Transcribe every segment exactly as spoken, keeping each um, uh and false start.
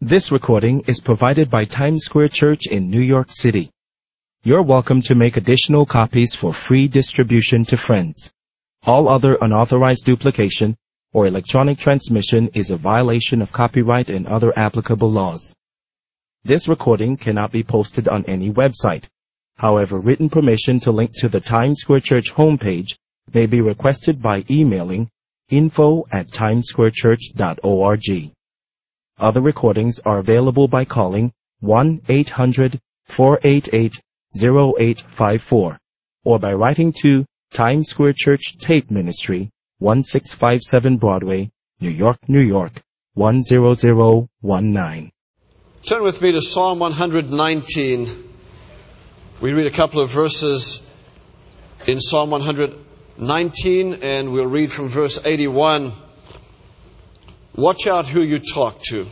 This recording is provided by Times Square Church in New York City. You're welcome to make additional copies for free distribution to friends. All other unauthorized duplication or electronic transmission is a violation of copyright and other applicable laws. This recording cannot be posted on any website. However, written permission to link to the Times Square Church homepage may be requested by emailing info at timessquarechurch dot org. Other recordings are available by calling one eight hundred four eight eight zero eight five four or by writing to Times Square Church Tape Ministry, one six five seven Broadway, New York, New York, one zero zero one nine. Turn with me to Psalm one nineteen. We read a couple of verses in Psalm one nineteen, and we'll read from verse eighty-one. Watch out who you talk to.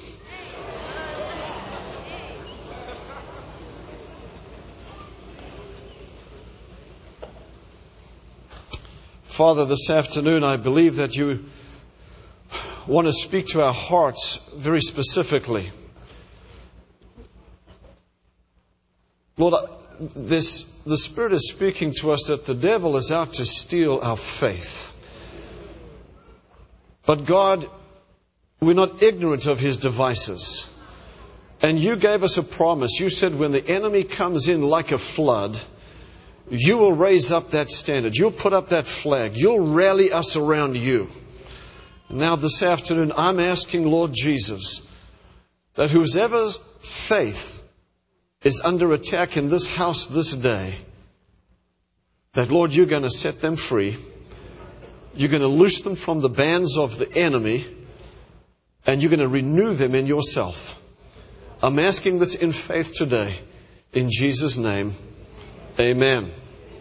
Father, this afternoon I believe that you want to speak to our hearts very specifically. Lord, this, the Spirit is speaking to us that the devil is out to steal our faith. But God, we're not ignorant of his devices. And you gave us a promise. You said when the enemy comes in like a flood, you will raise up that standard. You'll put up that flag. You'll rally us around you. Now this afternoon, I'm asking Lord Jesus that whosever faith is under attack in this house this day, that Lord, you're going to set them free. You're going to loose them from the bands of the enemy. And you're going to renew them in yourself. I'm asking this in faith today. In Jesus' name, amen.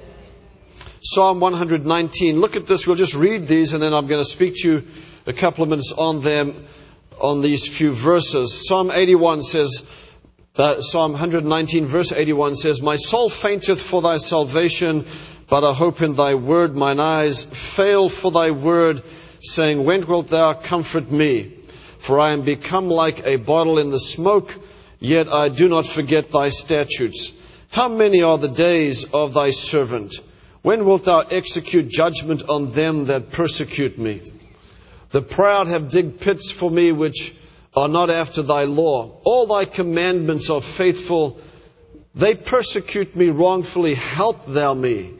Psalm one nineteen. Look at this. We'll just read these and then I'm going to speak to you a couple of minutes on them, on these few verses. Psalm eighty-one says, uh, Psalm one nineteen verse eighty-one says, My soul fainteth for thy salvation, but I hope in thy word. Mine eyes fail for thy word, saying, When wilt thou comfort me? For I am become like a bottle in the smoke, yet I do not forget thy statutes. How many are the days of thy servant? When wilt thou execute judgment on them that persecute me? The proud have digged pits for me which are not after thy law. All thy commandments are faithful. They persecute me wrongfully. Help thou me.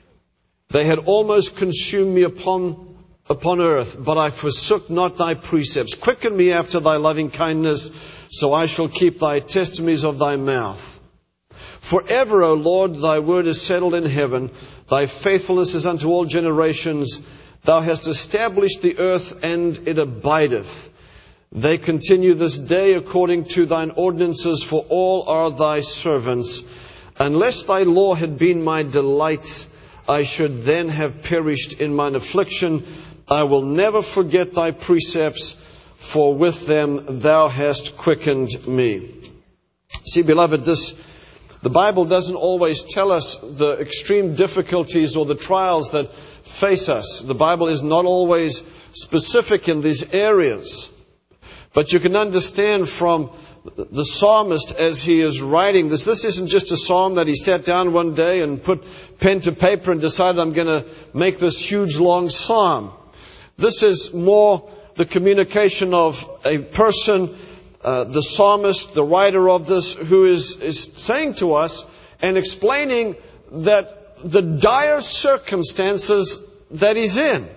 They had almost consumed me upon upon earth, but I forsook not thy precepts. Quicken me after thy loving kindness, so I shall keep thy testimonies of thy mouth. Forever, O Lord, thy word is settled in heaven. Thy faithfulness is unto all generations. Thou hast established the earth, and it abideth. They continue this day according to thine ordinances, for all are thy servants. Unless thy law had been my delight, I should then have perished in mine affliction. I will never forget thy precepts, for with them thou hast quickened me. See, beloved, this, the Bible doesn't always tell us the extreme difficulties or the trials that face us. The Bible is not always specific in these areas. But you can understand from the psalmist as he is writing this. This isn't just a psalm that he sat down one day and put pen to paper and decided, I'm going to make this huge long psalm. This is more the communication of a person, uh, the psalmist, the writer of this, who is, is saying to us and explaining that the dire circumstances that he's in.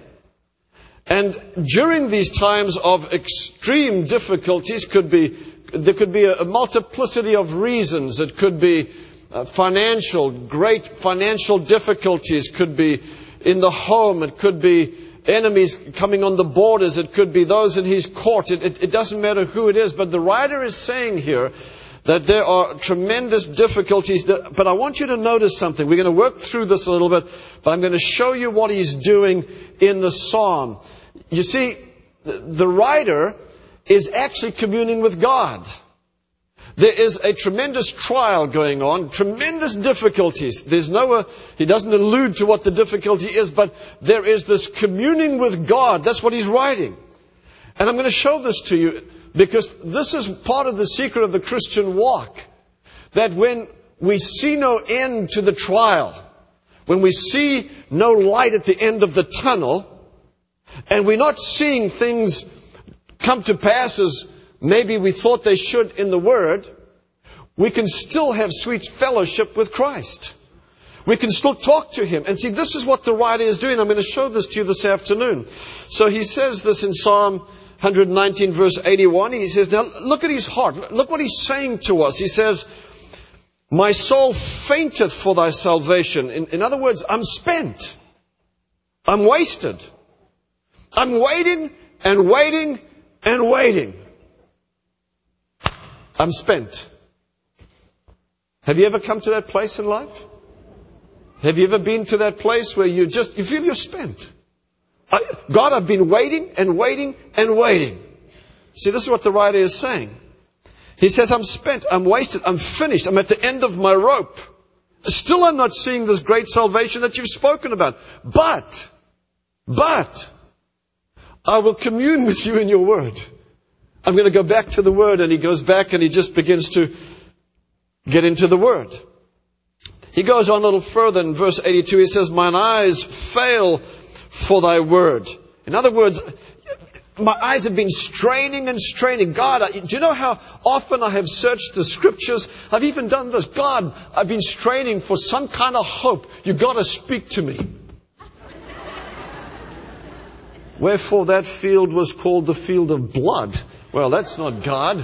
And during these times of extreme difficulties, could be there could be a multiplicity of reasons. It could be uh, financial, great financial difficulties. Could be in the home. It could be enemies coming on the borders. It could be those in his court. It, it, it doesn't matter who it is. But the writer is saying here that there are tremendous difficulties. That, but I want you to notice something. We're going to work through this a little bit, but I'm going to show you what he's doing in the psalm. You see, the, the writer is actually communing with God. There is a tremendous trial going on, tremendous difficulties. There's no, uh, he doesn't allude to what the difficulty is, but there is this communing with God. That's what he's writing. And I'm going to show this to you. Because this is part of the secret of the Christian walk. That when we see no end to the trial, when we see no light at the end of the tunnel, and we're not seeing things come to pass as maybe we thought they should in the Word, we can still have sweet fellowship with Christ. We can still talk to Him. And see, this is what the writer is doing. I'm going to show this to you this afternoon. So he says this in Psalm one nineteen verse eighty-one. He says, now look at his heart. Look what he's saying to us. He says, my soul fainteth for thy salvation. In, in other words, I'm spent. I'm wasted. I'm waiting and waiting and waiting. I'm spent. Have you ever come to that place in life? Have you ever been to that place where you just, you feel you're spent? I, God, I've been waiting and waiting and waiting. See, this is what the writer is saying. He says, I'm spent, I'm wasted, I'm finished, I'm at the end of my rope. Still I'm not seeing this great salvation that you've spoken about. But, but, I will commune with you in your word. I'm going to go back to the word. And he goes back and he just begins to get into the word. He goes on a little further in verse eighty-two. He says, mine eyes fail for thy word. In other words, my eyes have been straining and straining. God, do you know how often I have searched the scriptures? I've even done this. God, I've been straining for some kind of hope. You've got to speak to me. Wherefore that field was called the field of blood. Well, that's not God.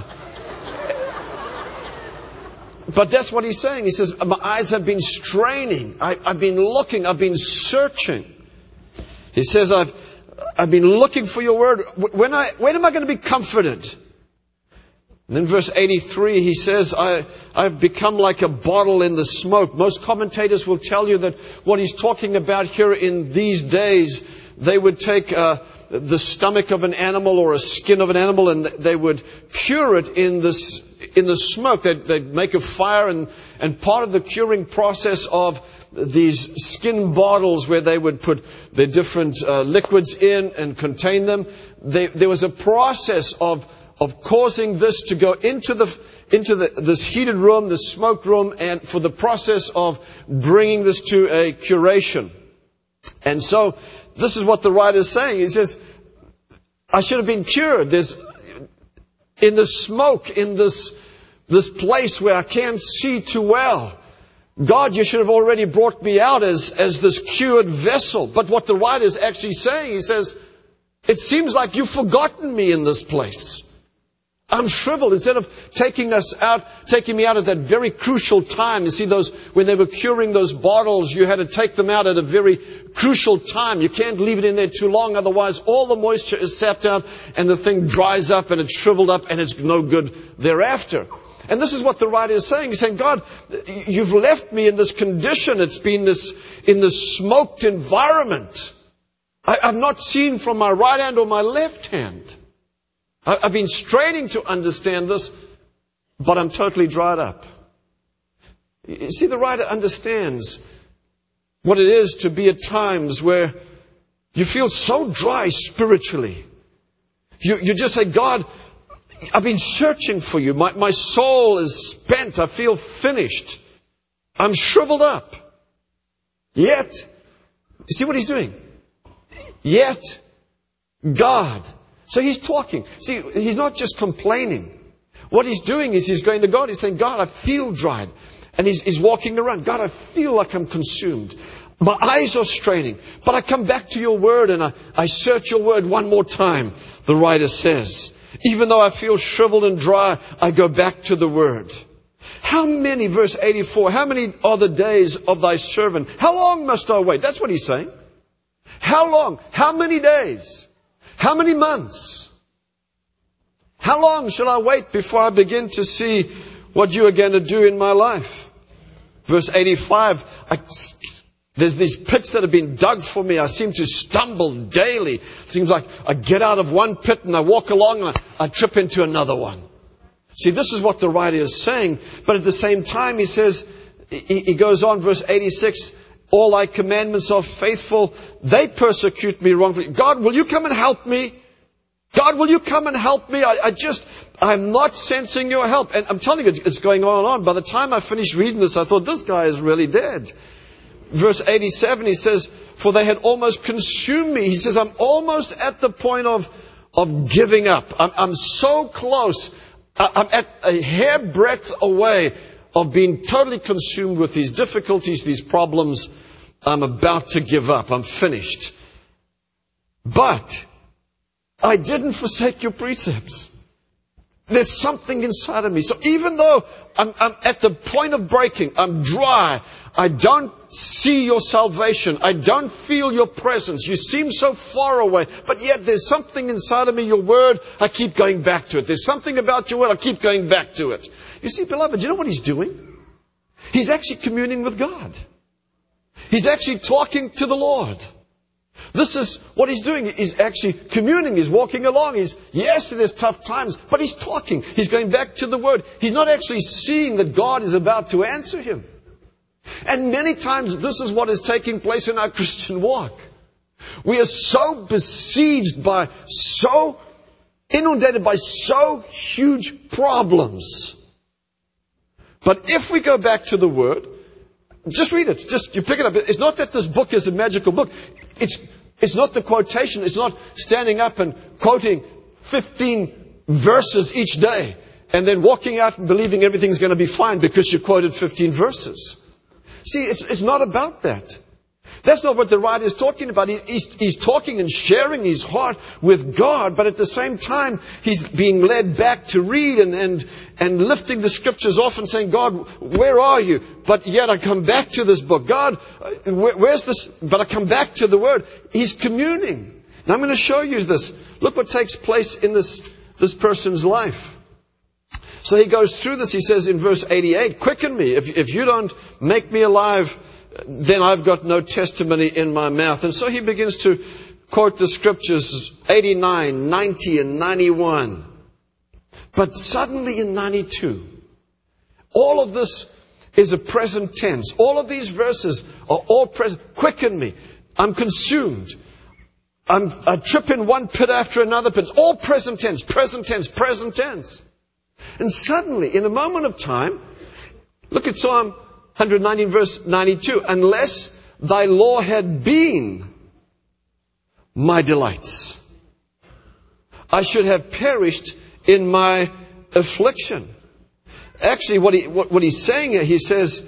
But that's what he's saying. He says, my eyes have been straining. I, I've been looking. I've been searching. He says, I've, I've been looking for your word. When I, when am I going to be comforted? And then verse eighty-three, he says, I, I've become like a bottle in the smoke. Most commentators will tell you that what he's talking about here in these days, they would take uh, the stomach of an animal or a skin of an animal and they would cure it in this in the smoke. They'd, they'd make a fire, and, and part of the curing process of these skin bottles where they would put their different uh, liquids in and contain them, they, there was a process of of causing this to go into the into the, this heated room, the smoke room, and for the process of bringing this to a curation. And so this is what the writer is saying. He says, I should have been cured. There's in the smoke, in this this place where I can't see too well. God, you should have already brought me out as, as this cured vessel. But what the writer is actually saying, he says, it seems like you've forgotten me in this place. I'm shriveled. Instead of taking us out, taking me out at that very crucial time. You see, those, when they were curing those bottles, you had to take them out at a very crucial time. You can't leave it in there too long. Otherwise, all the moisture is sapped out and the thing dries up and it's shriveled up and it's no good thereafter. And this is what the writer is saying. He's saying, God, you've left me in this condition. It's been this, in this smoked environment. I, I've not seen from my right hand or my left hand. I, I've been straining to understand this, but I'm totally dried up. You see, the writer understands what it is to be at times where you feel so dry spiritually. You, you just say, God, I've been searching for you. My, my soul is spent. I feel finished. I'm shriveled up. Yet, you see what he's doing? Yet, God. So he's talking. See, he's not just complaining. What he's doing is he's going to God. He's saying, God, I feel dried. And he's, he's walking around. God, I feel like I'm consumed. My eyes are straining. But I come back to your word and I, I search your word one more time, the writer says. Even though I feel shriveled and dry, I go back to the word. How many, verse eighty-four, how many are the days of thy servant? How long must I wait? That's what he's saying. How long? How many days? How many months? How long shall I wait before I begin to see what you are going to do in my life? Verse eighty-five, I, there's these pits that have been dug for me. I seem to stumble daily. It seems like I get out of one pit and I walk along and I, I trip into another one. See, this is what the writer is saying. But at the same time, he says, he, he goes on, verse eighty-six, all thy commandments are faithful. They persecute me wrongfully. God, will you come and help me? God, will you come and help me? I, I just, I'm not sensing your help. And I'm telling you, it's going on and on. By the time I finished reading this, I thought, this guy is really dead. Verse eighty-seven, he says, for they had almost consumed me. He says, I'm almost at the point of, of giving up. I'm, I'm so close. I'm at a hairbreadth away of being totally consumed with these difficulties, these problems. I'm about to give up. I'm finished. But I didn't forsake your precepts. There's something inside of me. So even though I'm, I'm at the point of breaking, I'm dry, I don't see your salvation, I don't feel your presence, you seem so far away, but yet there's something inside of me, your word, I keep going back to it. There's something about your word, I keep going back to it. You see, beloved, you know what he's doing? He's actually communing with God. He's actually talking to the Lord. This is what he's doing. He's actually communing. He's walking along. He's, yes, there's tough times, but he's talking. He's going back to the Word. He's not actually seeing that God is about to answer him. And many times this is what is taking place in our Christian walk. We are so besieged by, so inundated by so huge problems. But if we go back to the Word, just read it. Just, you pick it up. It's not that this book is a magical book. It's, it's not the quotation. It's not standing up and quoting fifteen verses each day and then walking out and believing everything's going to be fine because you quoted fifteen verses. See, it's, it's not about that. That's not what the writer is talking about. He, he's, he's talking and sharing his heart with God, but at the same time, he's being led back to read and, and, and lifting the scriptures off and saying, God, where are you? But yet I come back to this book. God, where, where's this? But I come back to the Word. He's communing. Now I'm going to show you this. Look what takes place in this, this person's life. So he goes through this. He says in verse eighty-eight, quicken me. If, if you don't make me alive, then I've got no testimony in my mouth. And so he begins to quote the scriptures, eighty-nine, ninety, and ninety-one. But suddenly in ninety-two, all of this is a present tense. All of these verses are all present. Quicken me. I'm consumed. I'm, I trip in one pit after another pit. It's all present tense, present tense, present tense. And suddenly, in a moment of time, look at Psalm one nineteen verse ninety-two. Unless thy law had been my delights, I should have perished in my affliction. Actually, what he what, what he's saying here, he says,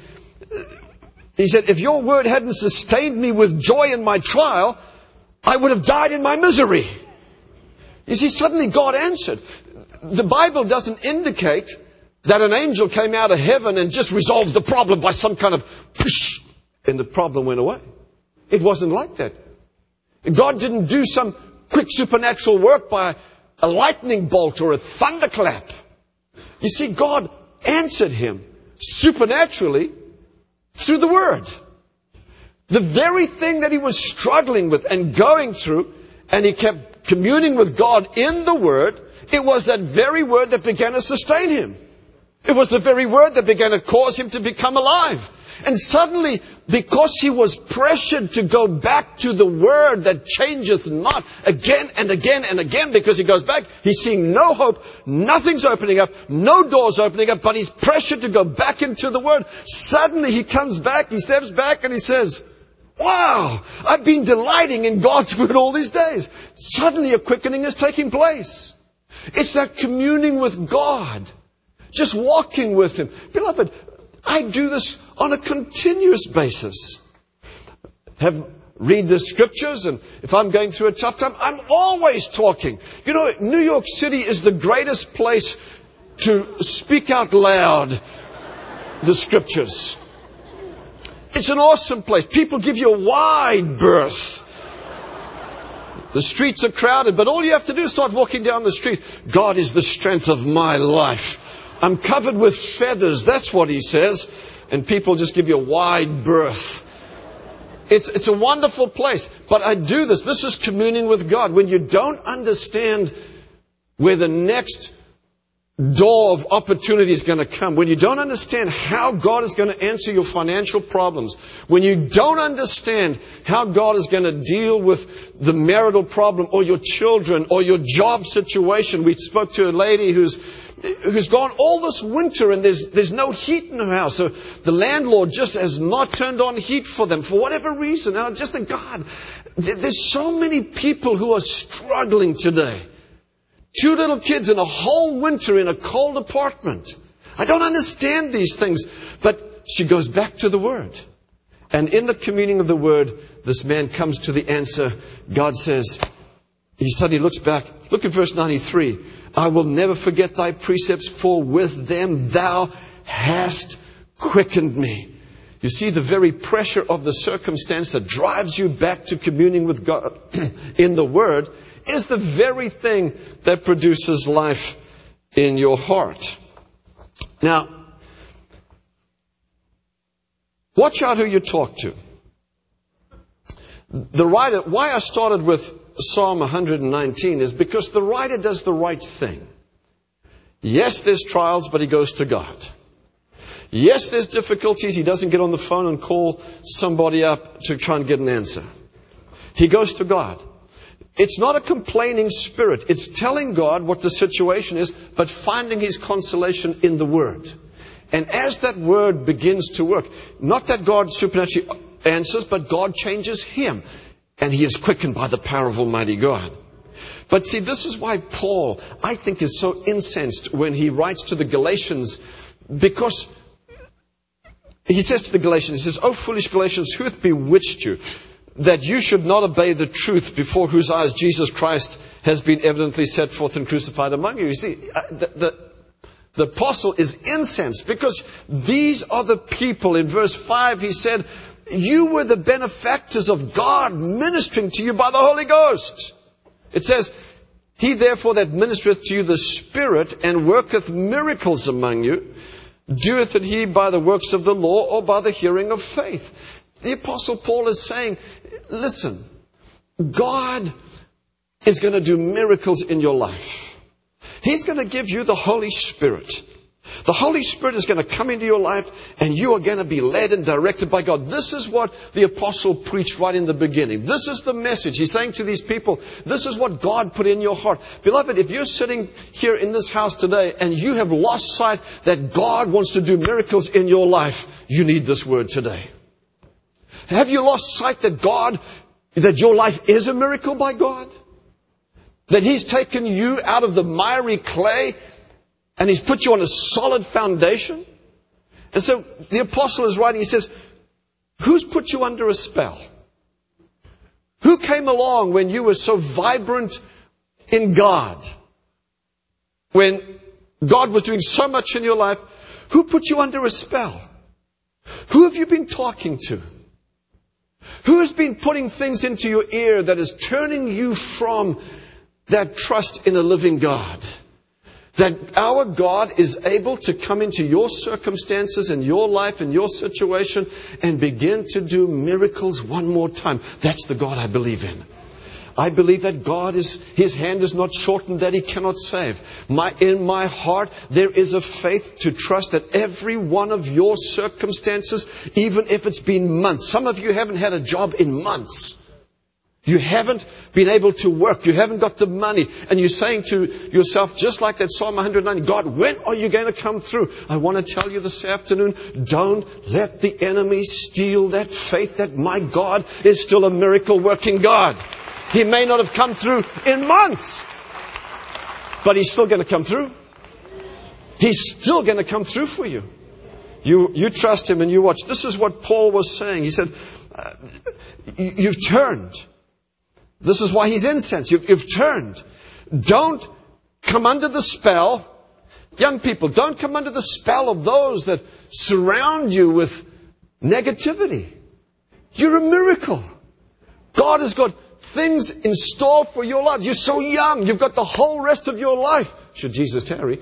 he said, if your word hadn't sustained me with joy in my trial, I would have died in my misery. You see, suddenly God answered. The Bible doesn't indicate that an angel came out of heaven and just resolved the problem by some kind of push, and the problem went away. It wasn't like that. God didn't do some quick supernatural work by a lightning bolt or a thunderclap. You see, God answered him supernaturally through the Word. The very thing that he was struggling with and going through, and he kept communing with God in the Word, it was that very Word that began to sustain him. It was the very Word that began to cause him to become alive. And suddenly, because he was pressured to go back to the Word that changeth not, again and again and again, because he goes back, he's seeing no hope, nothing's opening up, no doors opening up, but he's pressured to go back into the Word. Suddenly he comes back, he steps back and he says, wow, I've been delighting in God's Word all these days. Suddenly a quickening is taking place. It's that communing with God. Just walking with Him. Beloved, I do this on a continuous basis. Have read the scriptures, and if I'm going through a tough time, I'm always talking. You know, New York City is the greatest place to speak out loud the scriptures. It's an awesome place. People give you a wide berth. The streets are crowded, but all you have to do is start walking down the street. God is the strength of my life. I'm covered with feathers. That's what he says. And people just give you a wide berth. It's, it's a wonderful place. But I do this. This is communing with God. When you don't understand where the next door of opportunity is going to come, when you don't understand how God is going to answer your financial problems, when you don't understand how God is going to deal with the marital problem or your children or your job situation. We spoke to a lady who's who's gone all this winter and there's there's no heat in her house. So the landlord just has not turned on heat for them for whatever reason. And I just think, God, there's so many people who are struggling today. Two little kids in a whole winter in a cold apartment. I don't understand these things. But she goes back to the Word. And in the communing of the Word, this man comes to the answer. God says, he suddenly looks back. Look at verse ninety-three. I will never forget thy precepts, for with them thou hast quickened me. You see, the very pressure of the circumstance that drives you back to communing with God in the Word is the very thing that produces life in your heart. Now, watch out who you talk to. The writer, why I started with Psalm one nineteen is because the writer does the right thing. Yes, there's trials, but he goes to God. Yes, there's difficulties. He doesn't get on the phone and call somebody up to try and get an answer. He goes to God. It's not a complaining spirit. It's telling God what the situation is, but finding His consolation in the Word. And as that Word begins to work, not that God supernaturally answers, but God changes him. And he is quickened by the power of Almighty God. But see, this is why Paul, I think, is so incensed when he writes to the Galatians, because he says to the Galatians, he says, "O foolish Galatians, who hath bewitched you, that you should not obey the truth, before whose eyes Jesus Christ has been evidently set forth and crucified among you?" You see, the, the, the apostle is incensed because these are the people. In verse five, he said, you were the benefactors of God, ministering to you by the Holy Ghost. It says, he therefore that ministereth to you the Spirit and worketh miracles among you, doeth it he by the works of the law or by the hearing of faith. The Apostle Paul is saying, listen, God is going to do miracles in your life. He's going to give you the Holy Spirit. The Holy Spirit is going to come into your life and you are going to be led and directed by God. This is what the apostle preached right in the beginning. This is the message. He's saying to these people, this is what God put in your heart. Beloved, if you're sitting here in this house today and you have lost sight that God wants to do miracles in your life, you need this word today. Have you lost sight that God, that your life is a miracle by God? That He's taken you out of the miry clay and He's put you on a solid foundation? And so the apostle is writing, he says, who's put you under a spell? Who came along when you were so vibrant in God? When God was doing so much in your life, who put you under a spell? Who have you been talking to? Who has been putting things into your ear that is turning you from that trust in a living God? That our God is able to come into your circumstances and your life and your situation and begin to do miracles one more time. That's the God I believe in. I believe that God is, His hand is not shortened that He cannot save. My, in my heart, there is a faith to trust that every one of your circumstances, even if it's been months, some of you haven't had a job in months. You haven't been able to work. You haven't got the money. And you're saying to yourself, just like that Psalm one ninety, God, when are you going to come through? I want to tell you this afternoon, don't let the enemy steal that faith that my God is still a miracle working God. He may not have come through in months, but He's still going to come through. He's still going to come through for you. You, you trust Him and you watch. This is what Paul was saying. He said, uh, you've turned. This is why he's incensed. You've, you've turned. Don't come under the spell. Young people, don't come under the spell of those that surround you with negativity. You're a miracle. God has got things in store for your life. You're so young. You've got the whole rest of your life, should Jesus tarry,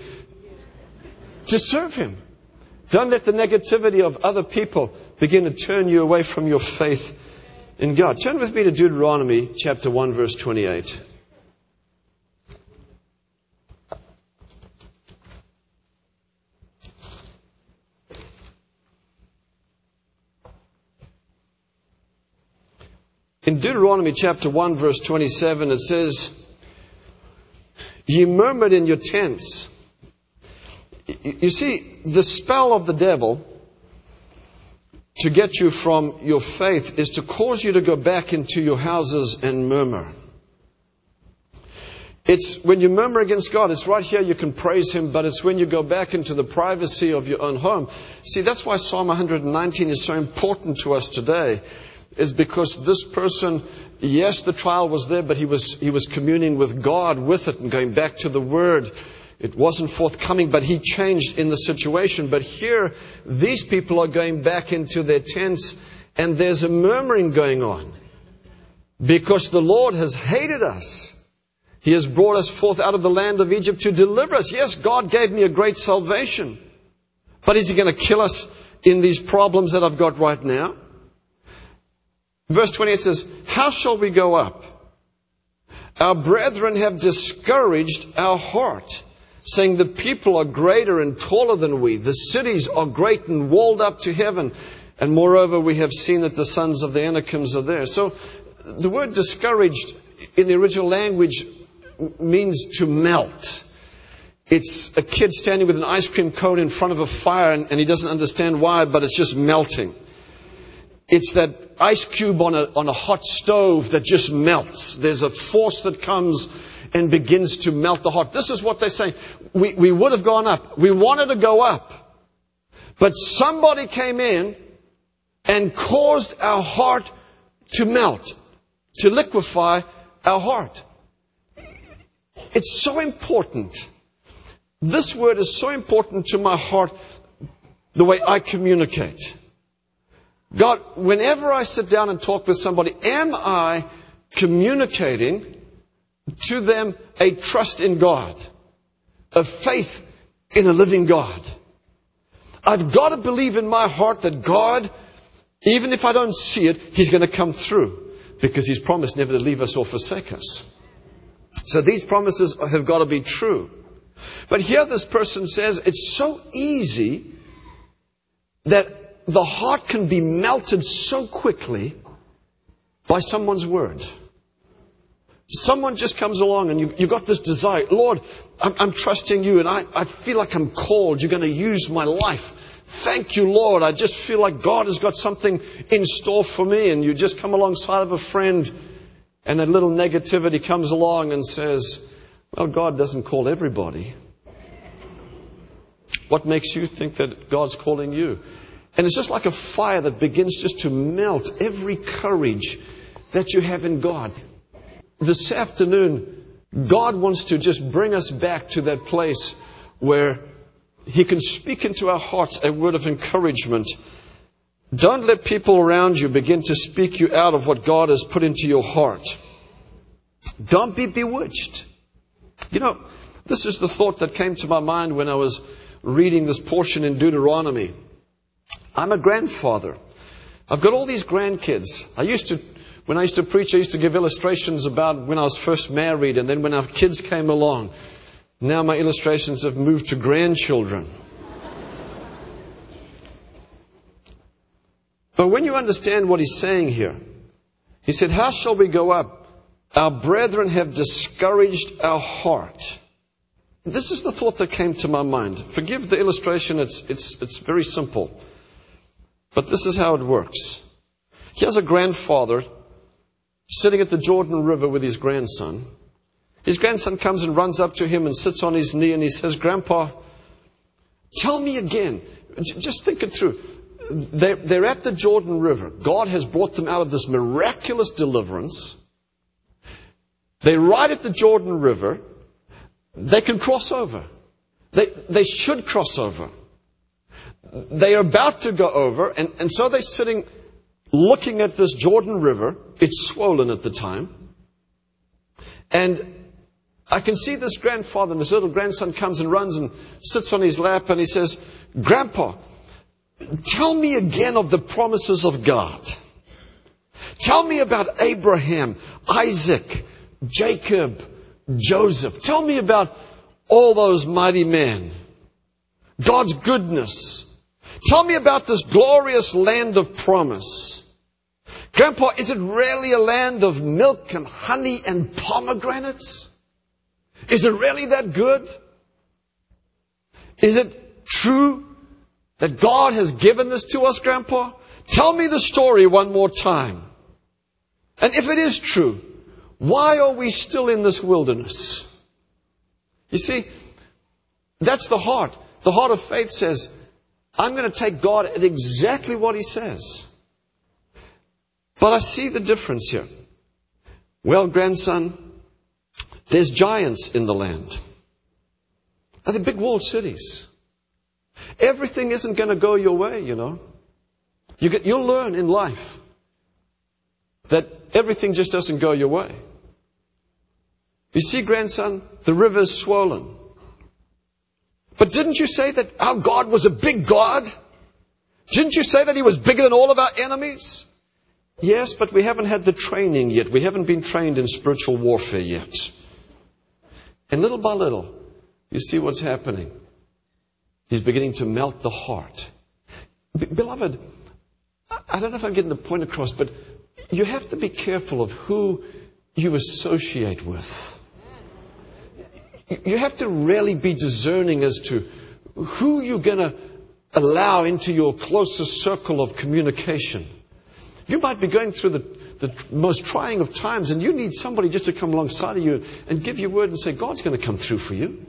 to serve Him. Don't let the negativity of other people begin to turn you away from your faith in God. Turn with me to Deuteronomy chapter one, verse twenty-eight. In Deuteronomy chapter one, verse twenty-seven, it says, "Ye murmured in your tents." You see, the spell of the devil to get you from your faith is to cause you to go back into your houses and murmur. It's when you murmur against God, it's right here you can praise Him, but it's when you go back into the privacy of your own home. See, that's why Psalm one nineteen is so important to us today, is because this person, yes, the trial was there, but he was he was communing with God with it and going back to the Word. It wasn't forthcoming, but he changed in the situation. But here, these people are going back into their tents, and there's a murmuring going on. Because the Lord has hated us. He has brought us forth out of the land of Egypt to deliver us. Yes, God gave me a great salvation. But is He going to kill us in these problems that I've got right now? Verse twenty-eight says, "How shall we go up? Our brethren have discouraged our heart, saying, the people are greater and taller than we. The cities are great and walled up to heaven. And moreover, we have seen that the sons of the Anakims are there." So the word discouraged in the original language means to melt. It's a kid standing with an ice cream cone in front of a fire, and, and he doesn't understand why, but it's just melting. It's that ice cube on a, on a hot stove that just melts. There's a force that comes and begins to melt the heart. This is what they're saying. We, we would have gone up. We wanted to go up. But somebody came in and caused our heart to melt, to liquefy our heart. It's so important. This word is so important to my heart, the way I communicate. God, whenever I sit down and talk with somebody, am I communicating to them a trust in God, a faith in a living God? I've got to believe in my heart that God, even if I don't see it, He's going to come through, because He's promised never to leave us or forsake us. So these promises have got to be true. But here this person says it's so easy that the heart can be melted so quickly by someone's word. Someone just comes along and you, you've got this desire. Lord, I'm, I'm trusting You, and I, I feel like I'm called. You're going to use my life. Thank You, Lord. I just feel like God has got something in store for me. And you just come alongside of a friend, and that little negativity comes along and says, well, God doesn't call everybody. What makes you think that God's calling you? And it's just like a fire that begins just to melt every courage that you have in God. This afternoon, God wants to just bring us back to that place where He can speak into our hearts a word of encouragement. Don't let people around you begin to speak you out of what God has put into your heart. Don't be bewitched. You know, this is the thought that came to my mind when I was reading this portion in Deuteronomy. I'm a grandfather. I've got all these grandkids. I used to, when I used to preach, I used to give illustrations about when I was first married, and then when our kids came along. Now my illustrations have moved to grandchildren. But when you understand what he's saying here, he said, how shall we go up? Our brethren have discouraged our heart. This is the thought that came to my mind. Forgive the illustration, it's, it's, it's very simple. But this is how it works. Here's a grandfather sitting at the Jordan River with his grandson. His grandson comes and runs up to him and sits on his knee, and he says, Grandpa, tell me again. Just think it through. They're, they're at the Jordan River. God has brought them out of this miraculous deliverance. They're right at the Jordan River. They can cross over. They, they should cross over. They are about to go over, and, and so they're sitting looking at this Jordan River. It's swollen at the time. And I can see this grandfather, and this little grandson comes and runs and sits on his lap, and he says, Grandpa, tell me again of the promises of God. Tell me about Abraham, Isaac, Jacob, Joseph. Tell me about all those mighty men. God's goodness. Tell me about this glorious land of promise. Grandpa, is it really a land of milk and honey and pomegranates? Is it really that good? Is it true that God has given this to us, Grandpa? Tell me the story one more time. And if it is true, why are we still in this wilderness? You see, that's the heart. The heart of faith says, I'm going to take God at exactly what He says. But I see the difference here. Well, grandson, there's giants in the land. Are they big walled cities? Everything isn't going to go your way, you know. You get, you'll learn in life that everything just doesn't go your way. You see, grandson, the river's swollen. But didn't you say that our God was a big God? Didn't you say that He was bigger than all of our enemies? Yes, but we haven't had the training yet. We haven't been trained in spiritual warfare yet. And little by little, you see what's happening. He's beginning to melt the heart. Be- Beloved, I don't know if I'm getting the point across, but you have to be careful of who you associate with. You have to really be discerning as to who you're going to allow into your closest circle of communication. You might be going through the, the most trying of times, and you need somebody just to come alongside of you and give you word and say, God's going to come through for you.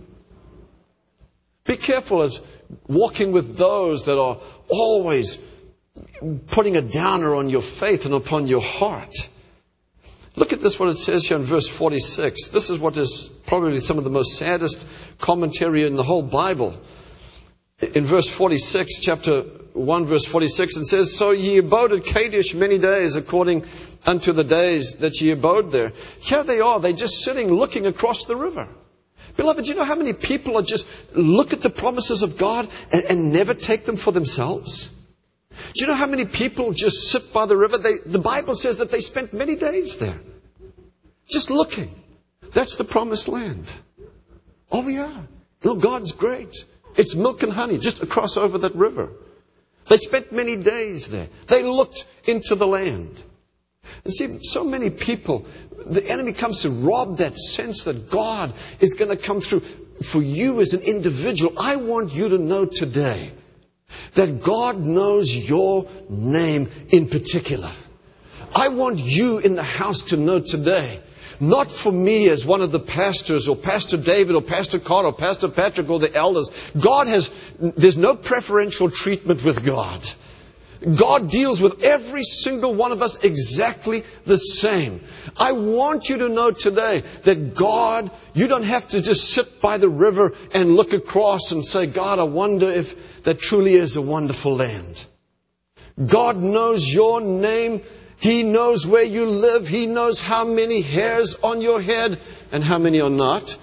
Be careful as walking with those that are always putting a downer on your faith and upon your heart. Look at this, what it says here in verse forty-six. This is what is probably some of the most saddest commentary in the whole Bible. In verse forty-six, chapter one, verse forty-six, it says, So ye abode at Kadesh many days, according unto the days that ye abode there. Here they are, they're just sitting looking across the river. Beloved, do you know how many people are just look at the promises of God and, and never take them for themselves? Do you know how many people just sit by the river? They, the Bible says that they spent many days there. Just looking. That's the promised land. Oh yeah. No, God's great. It's milk and honey just across over that river. They spent many days there. They looked into the land. And see, so many people, the enemy comes to rob that sense that God is going to come through for you as an individual. I want you to know today that God knows your name in particular. I want you in the house to know today, not for me as one of the pastors or Pastor David or Pastor Carl or Pastor Patrick or the elders. God has, there's no preferential treatment with God. God deals with every single one of us exactly the same. I want you to know today that God, you don't have to just sit by the river and look across and say, God, I wonder if that truly is a wonderful land. God knows your name. He knows where you live. He knows how many hairs on your head and how many are not.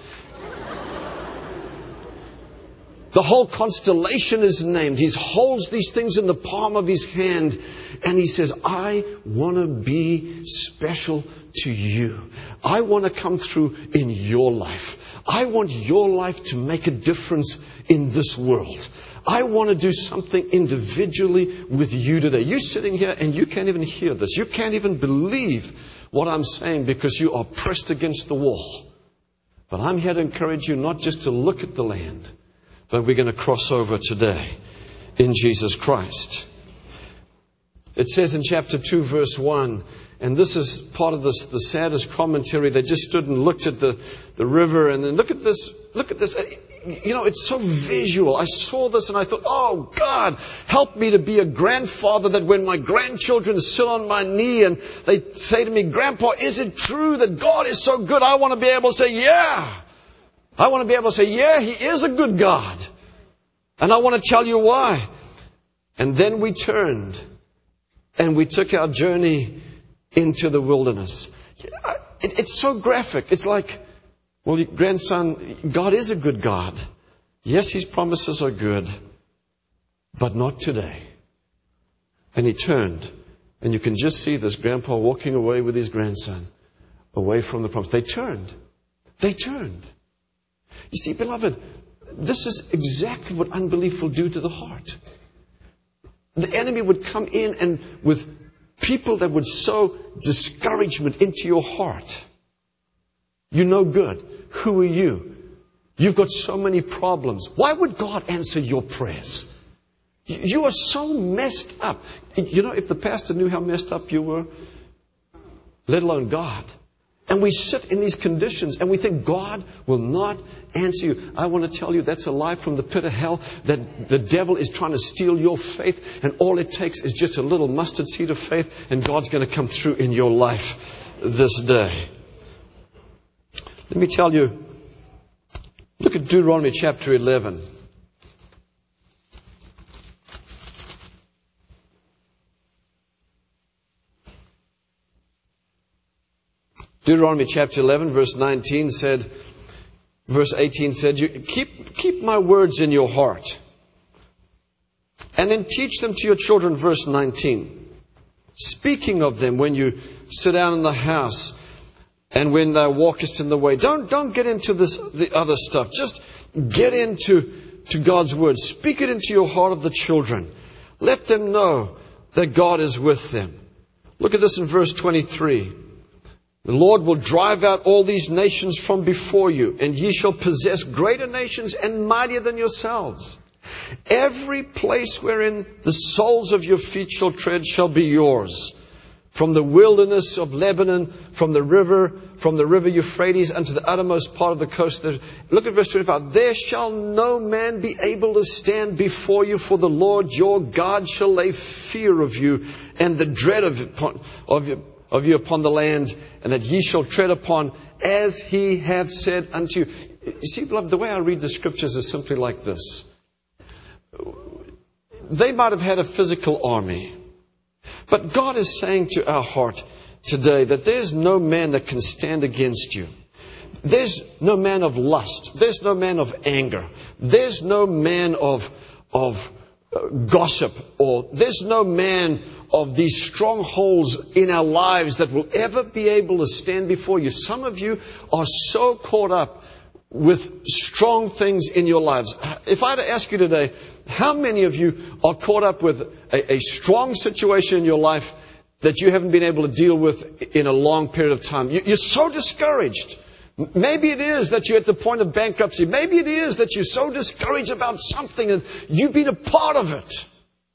The whole constellation is named. He holds these things in the palm of His hand. And He says, I want to be special to you. I want to come through in your life. I want your life to make a difference in this world. I want to do something individually with you today. You're sitting here and you can't even hear this. You can't even believe what I'm saying because you are pressed against the wall. But I'm here to encourage you not just to look at the land, but we're going to cross over today in Jesus Christ. It says in chapter two, verse one, and this is part of this, the saddest commentary. They just stood and looked at the, the river, and then look at this, look at this. You know, it's so visual. I saw this and I thought, oh God, help me to be a grandfather that when my grandchildren sit on my knee and they say to me, Grandpa, is it true that God is so good? I want to be able to say, yeah. I want to be able to say, yeah, He is a good God. And I want to tell you why. And then we turned and we took our journey into the wilderness. It, it's so graphic. It's like, well, grandson, God is a good God. Yes, His promises are good, but not today. And he turned, and you can just see this grandpa walking away with his grandson, away from the promise. They turned. They turned. You see, beloved, this is exactly what unbelief will do to the heart. The enemy would come in and with People that would sow discouragement into your heart. You're no good. Who are you? You've got so many problems. Why would God answer your prayers? You are so messed up. You know, if the pastor knew how messed up you were, let alone God. And we sit in these conditions and we think God will not answer you. I want to tell you that's a lie from the pit of hell, that the devil is trying to steal your faith, and all it takes is just a little mustard seed of faith, and God's going to come through in your life this day. Let me tell you, look at Deuteronomy chapter eleven. Deuteronomy chapter eleven, verse nineteen said, verse eighteen said, you keep, keep my words in your heart, and then teach them to your children, verse nineteen. Speaking of them when you sit down in the house and when thou walkest in the way. Don't, don't get into this, the other stuff. Just get into to God's word. Speak it into your heart of the children. Let them know that God is with them. Look at this in verse twenty-three. The Lord will drive out all these nations from before you, and ye shall possess greater nations and mightier than yourselves. Every place wherein the soles of your feet shall tread shall be yours. From the wilderness of Lebanon, from the river, from the river Euphrates unto the uttermost part of the coast. Look at verse twenty-five. There shall no man be able to stand before you, for the Lord your God shall lay fear of you and the dread of, of you. of you upon the land, and that ye shall tread upon as he hath said unto you. You see, beloved, the way I read the scriptures is simply like this. They might have had a physical army, but God is saying to our heart today that there's no man that can stand against you. There's no man of lust. There's no man of anger. There's no man of, of uh, gossip, or there's no man of these strongholds in our lives that will ever be able to stand before you. Some of you are so caught up with strong things in your lives. If I had to ask you today, how many of you are caught up with a, a strong situation in your life that you haven't been able to deal with in a long period of time? You, you're so discouraged. Maybe it is that you're at the point of bankruptcy. Maybe it is that you're so discouraged about something and you've been a part of it.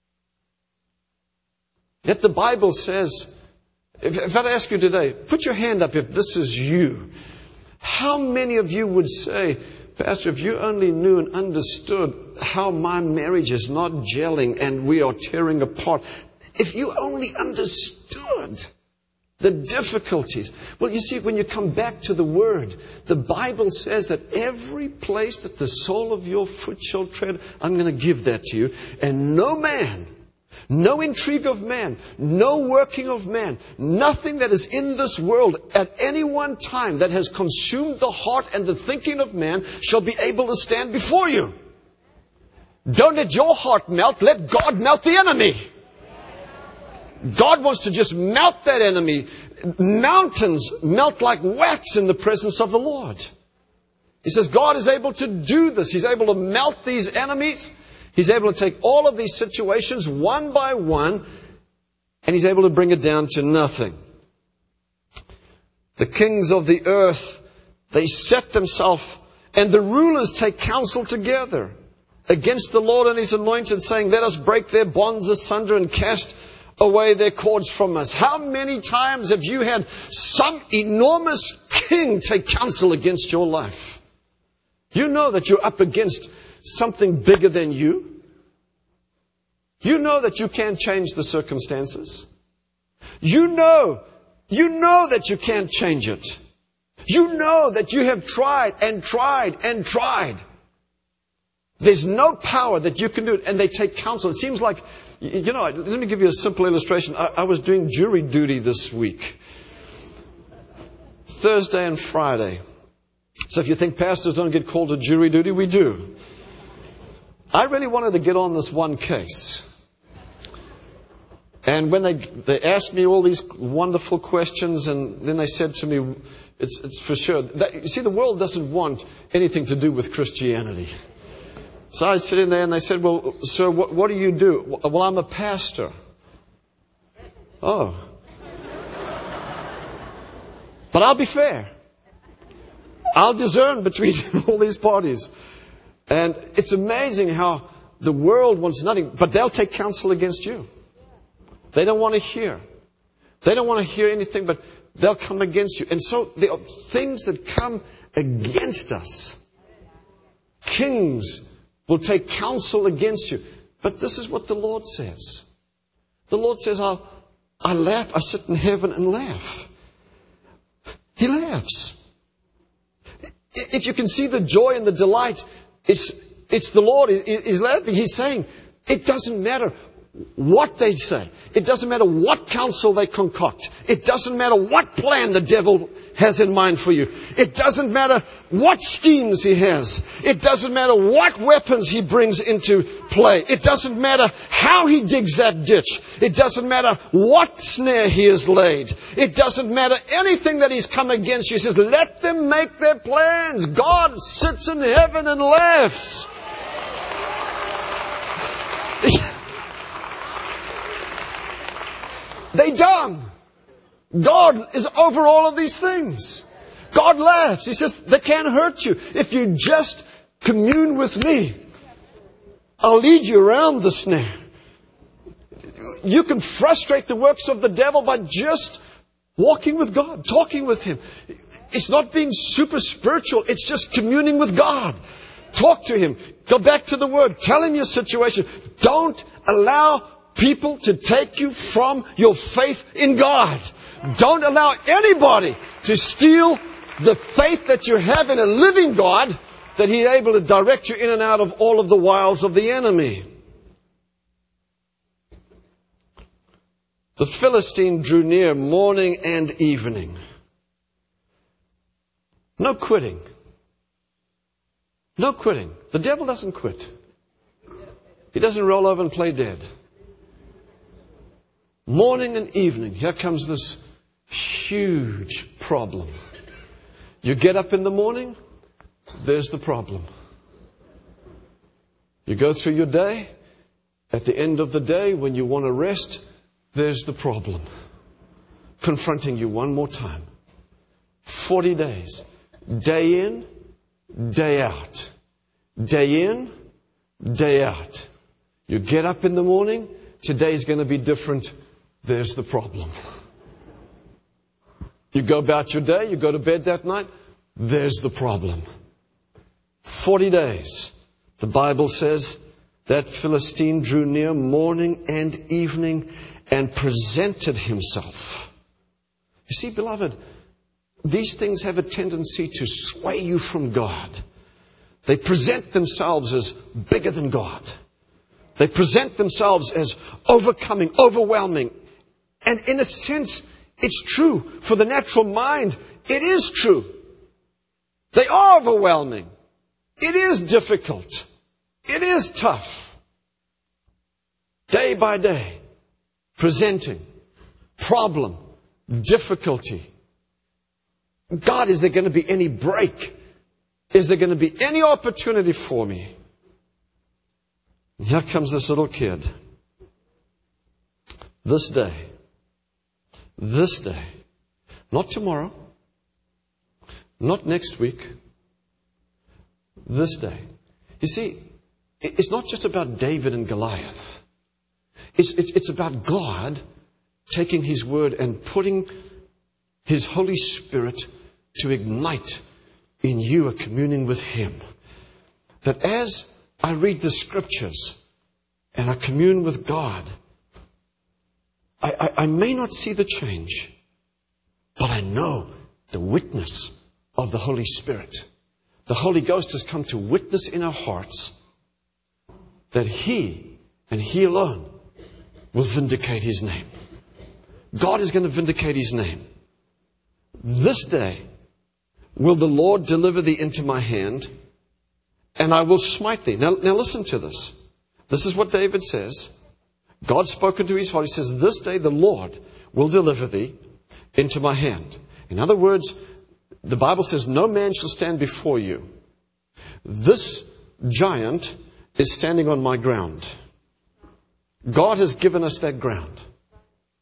Yet the Bible says, if, if I'd ask you today, put your hand up if this is you. How many of you would say, Pastor, if you only knew and understood how my marriage is not gelling and we are tearing apart. If you only understood the difficulties. Well, you see, when you come back to the Word, the Bible says that every place that the sole of your foot shall tread, I'm going to give that to you. And no man, no intrigue of man, no working of man, nothing that is in this world at any one time that has consumed the heart and the thinking of man shall be able to stand before you. Don't let your heart melt. Let God melt the enemy. God wants to just melt that enemy. Mountains melt like wax in the presence of the Lord. He says God is able to do this. He's able to melt these enemies. He's able to take all of these situations one by one, and He's able to bring it down to nothing. The kings of the earth, they set themselves, and the rulers take counsel together against the Lord and His anointed, saying, let us break their bonds asunder and cast away their cords from us. How many times have you had some enormous king take counsel against your life? You know that you're up against something bigger than you. You know that you can't change the circumstances. You know, you know that you can't change it. You know that you have tried and tried and tried. There's no power that you can do it. And they take counsel. It seems like, you know, let me give you a simple illustration. I, I was doing jury duty this week. Thursday and Friday. So if you think pastors don't get called to jury duty, we do. I really wanted to get on this one case. And when they they asked me all these wonderful questions, and then they said to me, it's, it's for sure. That, you see, the world doesn't want anything to do with Christianity. So I sit in there and they said, well, sir, what, what do you do? Well, I'm a pastor. Oh. But I'll be fair. I'll discern between all these parties. And it's amazing how the world wants nothing, but they'll take counsel against you. They don't want to hear. They don't want to hear anything, but they'll come against you. And so there are things that come against us. Kings will take counsel against you. But this is what the Lord says. The Lord says, I'll, I laugh, I sit in heaven and laugh. He laughs. If you can see the joy and the delight, it's, it's the Lord. He's laughing. He's saying, it doesn't matter what they say. It doesn't matter what counsel they concoct. It doesn't matter what plan the devil has in mind for you. It doesn't matter what schemes he has. It doesn't matter what weapons he brings into play. It doesn't matter how he digs that ditch. It doesn't matter what snare he has laid. It doesn't matter anything that he's come against you. He says, let them make their plans. God sits in heaven and laughs. They dumb. God is over all of these things. God laughs. He says, they can't hurt you. If you just commune with me, I'll lead you around the snare. You can frustrate the works of the devil by just walking with God, talking with Him. It's not being super spiritual. It's just communing with God. Talk to Him. Go back to the Word. Tell Him your situation. Don't allow people to take you from your faith in God. Don't allow anybody to steal the faith that you have in a living God, that He's able to direct you in and out of all of the wiles of the enemy. The Philistine drew near morning and evening. No quitting. No quitting. The devil doesn't quit. He doesn't roll over and play dead. Morning and evening, here comes this huge problem. You get up in the morning, there's the problem. You go through your day, at the end of the day, when you want to rest, there's the problem. Confronting you one more time. Forty days. Day in, day out. Day in, day out. You get up in the morning, today's going to be different. There's the problem. You go about your day, you go to bed that night, there's the problem. Forty days. The Bible says that Philistine drew near morning and evening and presented himself. You see, beloved, these things have a tendency to sway you from God. They present themselves as bigger than God. They present themselves as overcoming, overwhelming. And in a sense, it's true. For the natural mind, it is true. They are overwhelming. It is difficult. It is tough. Day by day, presenting problem, difficulty. God, is there going to be any break? Is there going to be any opportunity for me? And here comes this little kid. This day. This day. Not tomorrow. Not next week. This day. You see, it's not just about David and Goliath. It's, it's, it's about God taking His Word and putting His Holy Spirit to ignite in you a communing with Him. That as I read the Scriptures and I commune with God, I, I, I may not see the change, but I know the witness of the Holy Spirit. The Holy Ghost has come to witness in our hearts that He and He alone will vindicate His name. God is going to vindicate His name. This day will the Lord deliver thee into my hand, and I will smite thee. Now, now listen to this. This is what David says. God spoken to his heart. He says, this day the Lord will deliver thee into my hand. In other words, the Bible says, no man shall stand before you. This giant is standing on my ground. God has given us that ground.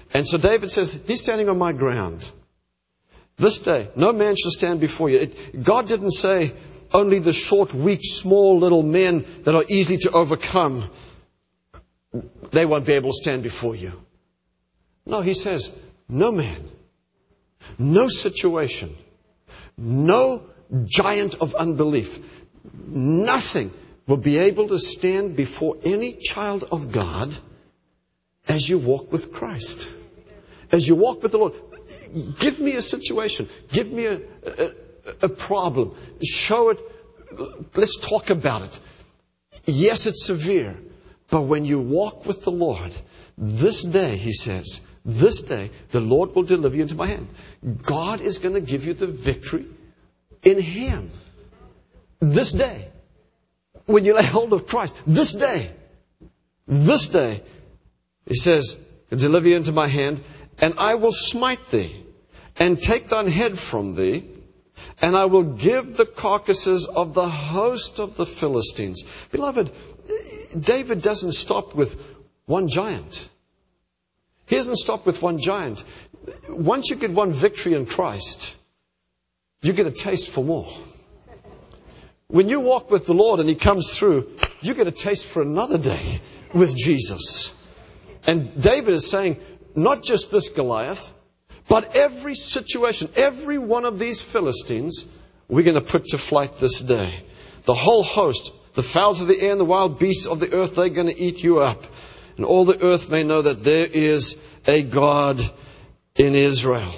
And so David says, he's standing on my ground. This day, no man shall stand before you. It, God didn't say only the short, weak, small little men that are easy to overcome, they won't be able to stand before you. No, he says, no man, no situation, no giant of unbelief, nothing will be able to stand before any child of God as you walk with Christ. As you walk with the Lord. Give me a situation. Give me a, a, a problem. Show it. Let's talk about it. Yes, it's severe. But when you walk with the Lord, this day, he says, this day, the Lord will deliver you into my hand. God is going to give you the victory in Him. This day. When you lay hold of Christ. This day. This day. He says, deliver you into my hand, and I will smite thee, and take thine head from thee, and I will give the carcasses of the host of the Philistines. Beloved, David doesn't stop with one giant. He doesn't stop with one giant. Once you get one victory in Christ, you get a taste for more. When you walk with the Lord and He comes through, you get a taste for another day with Jesus. And David is saying, not just this Goliath, but every situation, every one of these Philistines, we're going to put to flight this day. The whole host, the fowls of the air and the wild beasts of the earth, they're going to eat you up. And all the earth may know that there is a God in Israel.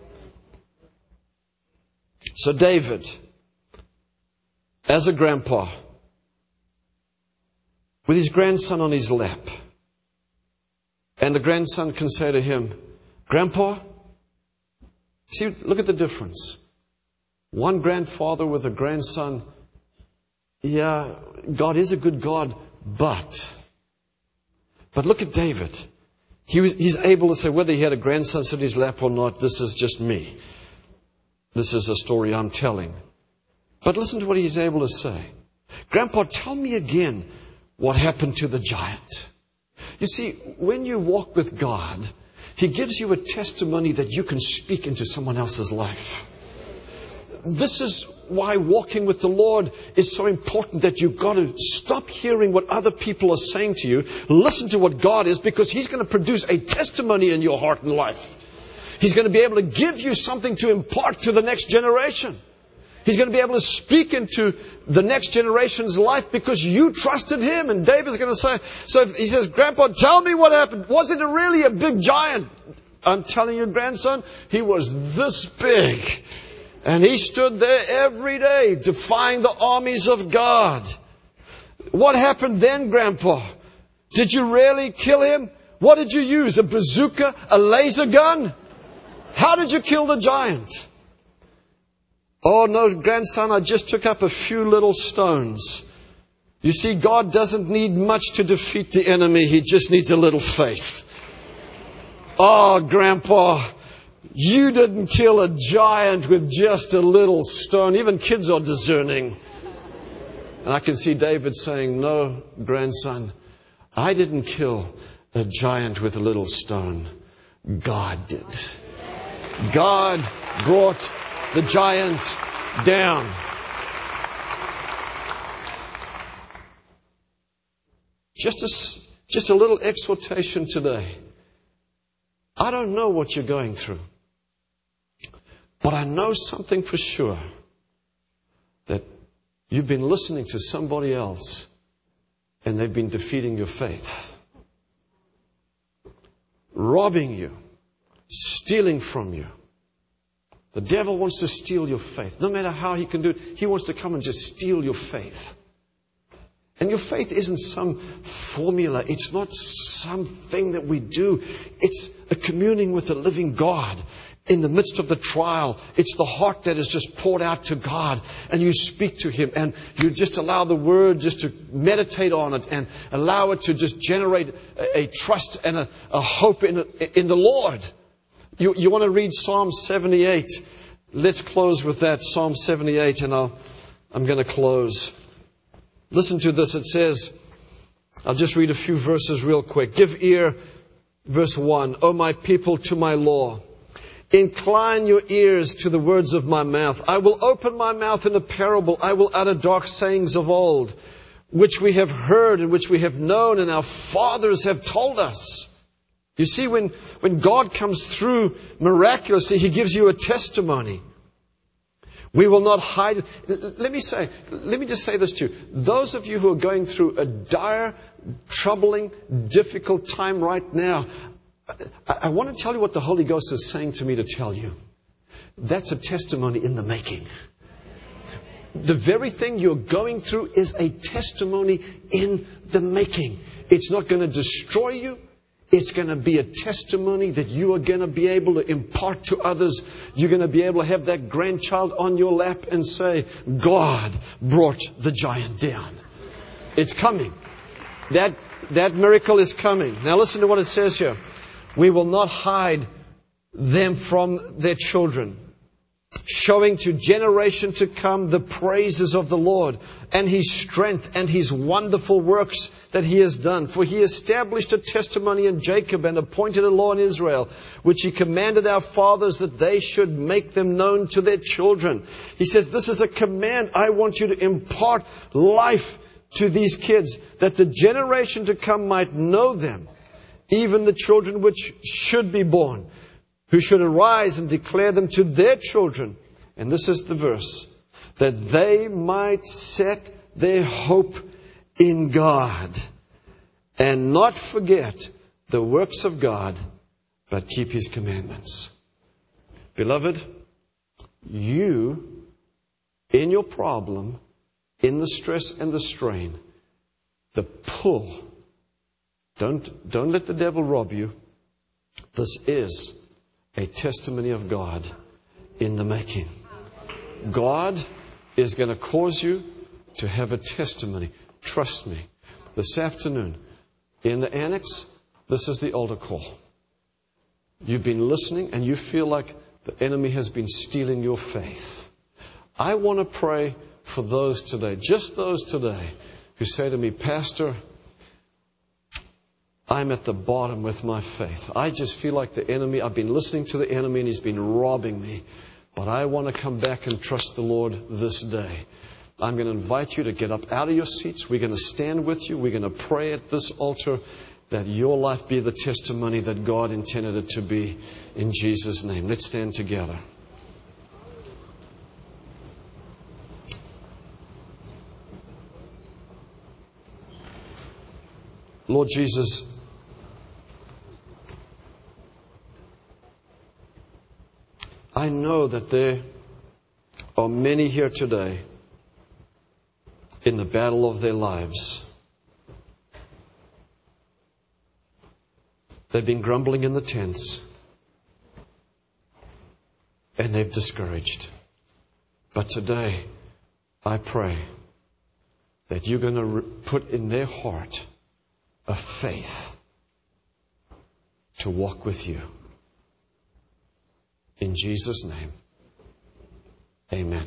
So David, as a grandpa, with his grandson on his lap, and the grandson can say to him, Grandpa, see, look at the difference. One grandfather with a grandson. Yeah, God is a good God, but, but look at David. He was, he's able to say whether he had a grandson sit in his lap or not, this is just me. This is a story I'm telling. But listen to what he's able to say. Grandpa, tell me again what happened to the giant. You see, when you walk with God, He gives you a testimony that you can speak into someone else's life. This is why walking with the Lord is so important, that you've got to stop hearing what other people are saying to you. Listen to what God is, because He's going to produce a testimony in your heart and life. He's going to be able to give you something to impart to the next generation. He's going to be able to speak into the next generation's life because you trusted Him. And David's going to say, so if he says, Grandpa, tell me what happened. Was it really a big giant? I'm telling you, grandson, he was this big. And he stood there every day defying the armies of God. What happened then, Grandpa? Did you really kill him? What did you use? A bazooka? A laser gun? How did you kill the giant? Oh, no, grandson, I just took up a few little stones. You see, God doesn't need much to defeat the enemy. He just needs a little faith. Oh, Grandpa, you didn't kill a giant with just a little stone. Even kids are discerning. And I can see David saying, no, grandson, I didn't kill a giant with a little stone. God did. God brought the giant down. Just a, just a little exhortation today. I don't know what you're going through, but I know something for sure, that you've been listening to somebody else and they've been defeating your faith, robbing you, stealing from you. The devil wants to steal your faith. No matter how he can do it, he wants to come and just steal your faith. And your faith isn't some formula. It's not something that we do. It's a communing with the living God. In the midst of the trial, it's the heart that is just poured out to God. And you speak to Him. And you just allow the Word just to meditate on it. And allow it to just generate a, a trust and a, a hope in, in the Lord. You, you want to read Psalm seventy-eight. Let's close with that. Psalm seventy-eight. And I'll, I'm going to close. Listen to this. It says, I'll just read a few verses real quick. Give ear Verse one, O my people, to my law. Incline your ears to the words of my mouth. I will open my mouth in a parable. I will utter dark sayings of old, which we have heard and which we have known and our fathers have told us. You see, when, when God comes through miraculously, He gives you a testimony. We will not hide. Let me say, let me just say this to you. Those of you who are going through a dire, troubling, difficult time right now, I, I want to tell you what the Holy Ghost is saying to me to tell you. That's a testimony in the making. The very thing you're going through is a testimony in the making. It's not going to destroy you. It's going to be a testimony that you are going to be able to impart to others. You're going to be able to have that grandchild on your lap and say, God brought the giant down. It's coming. That, that miracle is coming. Now listen to what it says here. We will not hide them from their children, showing to generation to come the praises of the Lord and His strength and His wonderful works that He has done. For He established a testimony in Jacob and appointed a law in Israel, which He commanded our fathers that they should make them known to their children. He says, this is a command. I want you to impart life to these kids, that the generation to come might know them, even the children which should be born, who should arise and declare them to their children. And this is the verse. That they might set their hope in God and not forget the works of God, but keep His commandments. Beloved, you, in your problem, in the stress and the strain, the pull, don't, don't let the devil rob you. This is a testimony of God in the making. God is going to cause you to have a testimony. Trust me. This afternoon, in the annex, this is the altar call. You've been listening and you feel like the enemy has been stealing your faith. I want to pray for those today, just those today, who say to me, Pastor, I'm at the bottom with my faith. I just feel like the enemy, I've been listening to the enemy and he's been robbing me. But I want to come back and trust the Lord this day. I'm going to invite you to get up out of your seats. We're going to stand with you. We're going to pray at this altar that your life be the testimony that God intended it to be, in Jesus' name. Let's stand together. Lord Jesus, I know that there are many here today in the battle of their lives. They've been grumbling in the tents and they've discouraged. But today, I pray that you're going to put in their heart a faith to walk with you. In Jesus' name, amen.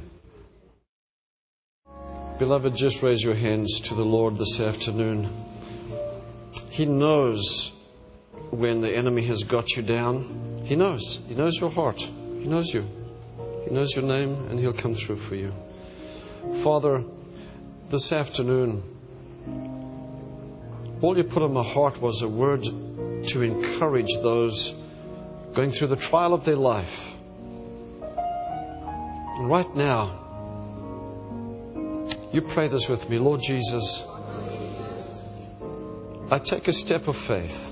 Beloved, just raise your hands to the Lord this afternoon. He knows when the enemy has got you down. He knows. He knows your heart. He knows you. He knows your name, and He'll come through for you. Father, this afternoon, all you put on my heart was a word to encourage those going through the trial of their life. And right now, you pray this with me. Lord Jesus, I take a step of faith.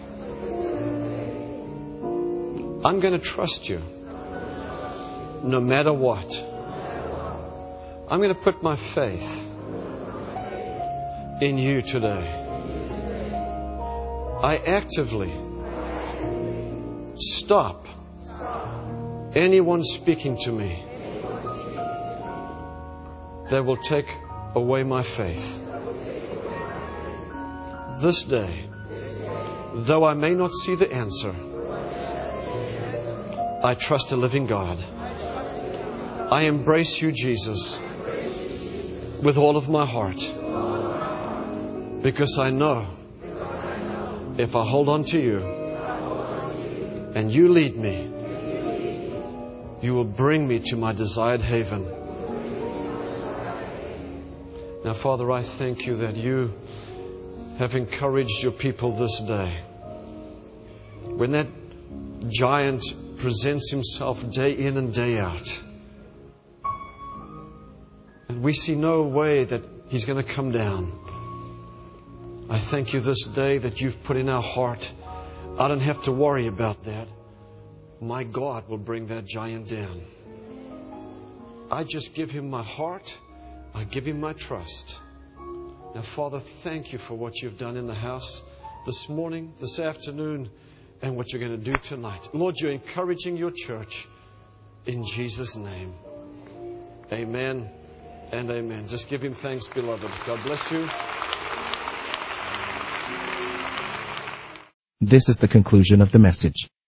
I'm going to trust you no matter what. I'm going to put my faith in you today. I actively stop anyone speaking to me that will take away my faith. This day, though I may not see the answer, I trust a living God. I embrace you, Jesus, with all of my heart, because I know if I hold on to you, and you lead me, you will bring me to my desired haven. Now, Father, I thank you that you have encouraged your people this day. When that giant presents himself day in and day out, and we see no way that he's going to come down, I thank you this day that you've put in our heart, I don't have to worry about that. My God will bring that giant down. I just give him my heart. I give him my trust. Now, Father, thank you for what you've done in the house this morning, this afternoon, and what you're going to do tonight. Lord, you're encouraging your church in Jesus' name. Amen and amen. Just give him thanks, beloved. God bless you. This is the conclusion of the message.